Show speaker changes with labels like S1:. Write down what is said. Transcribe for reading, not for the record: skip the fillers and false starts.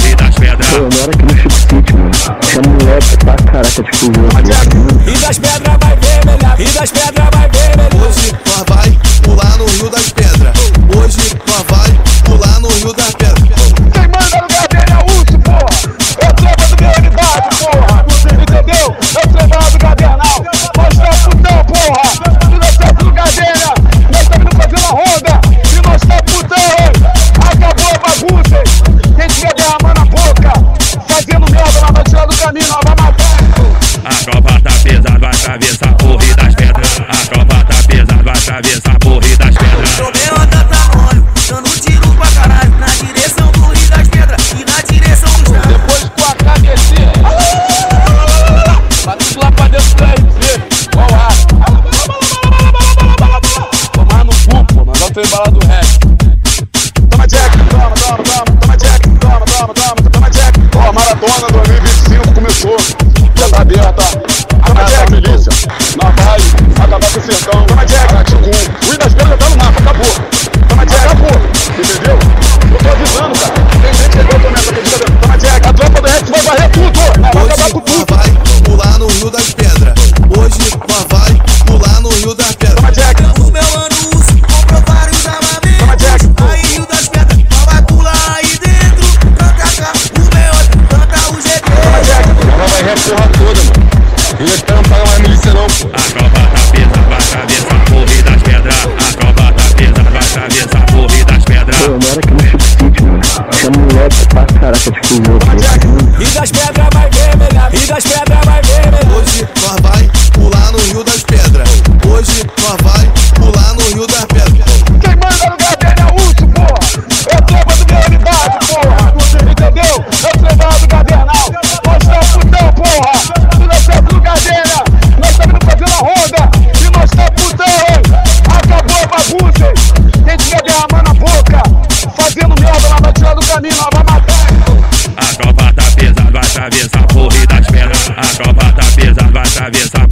S1: Morre das Pedras.
S2: Pô, eu moro aqui no Chico City, mano. Tinha moleque pra caraca de fuzil aqui.
S3: Rio das Pedras vai vermelhar, Rio das Pedras vai vermelhar.
S4: Hoje nós vai pular no Rio das Pedras. Hoje nós vai pular no Rio das Pedras.
S5: Quem manda no lugar dele é o Urso, porra. É tropa do meu unidade, porra. Entendeu? É tropa do Gadernal. Nós tá putão, porra. Se nós tá no lugar dele, nós estamos indo fazendo a ronda. E nós tá putão. Acabou a bagunça. Quem tiver derramando a boca, fazendo merda, nós vai tirar do caminho, nós vai matar.
S1: A tropa tá pesada, vai atravessar o Rio das Pedras. A tropa tá pesada, vai atravessar o Rio das Pedras.
S6: O problema tá tamanho, dando tiro pra caralho. Na direção do Rio das Pedras e na direção do chão.
S5: Depois que o AK descer, vai tudo lá pra dentro do RC. Qual ar? Tomar no cu, pô, nós vamos ter embalado do resto. Toma Jack, toma Jack, toma Jack. Ó, a maratona 2025 começou, já tá aberta. Toma Jack, milícia, nós vai acabar com o sertão. Toma Jack, o Rio das Pedras já tá no mapa, acabou. Toma Jack, acabou, entendeu? Eu tô avisando, cara. Tem gente que chegou também, toma Jack, a tropa do Rex vai varrer tudo, vai acabar com
S4: Hoje
S5: tudo.
S4: nós vai pular no Rio das Pedras. Hoje nós vai pular no Rio das Pedras.
S5: Toma Jack,
S6: O meu mano Urso comprou vários armamentos.
S5: toma Jack.
S6: Aí Rio das Pedras, nós vai pular aí dentro. Canta cá, o meu, canta o GT.
S5: Toma Jack.
S7: Ela vai reporra toda, mano. Rio das Pedras não paga mais milícia não, pô.
S1: A tropa tá pesada, vai atravessar o Rio das Pedras. A tropa tá pesada, vai atravessar o Rio das Pedras.
S2: Pô, eu moro aqui no Chico City, mano. Tinha moleque pra caraca de fuzil aqui.
S3: Rio das Pedras vai vermelhar, Rio das Pedras vai vermelhar.
S4: Hoje nós vai pular no Rio das Pedras. Hoje nós vai pular no Rio das Pedras.
S5: Quem manda no lugar dele é o Urso, porra. É tropa do meu unidade, porra. Entendeu? É tropa do Gadernal. Nós tá putão, porra. Se nós tá no lugar dele, nós estamos indo fazendo a ronda. E nós tá putão. Acabou a bagunça. Quem tiver derramando a boca, fazendo merda, nós vai tirar do caminho, nós vai matar.
S1: A tropa tá pesada, vai atravessar o Rio das Pedras. A tropa tá pesada, vai atravessar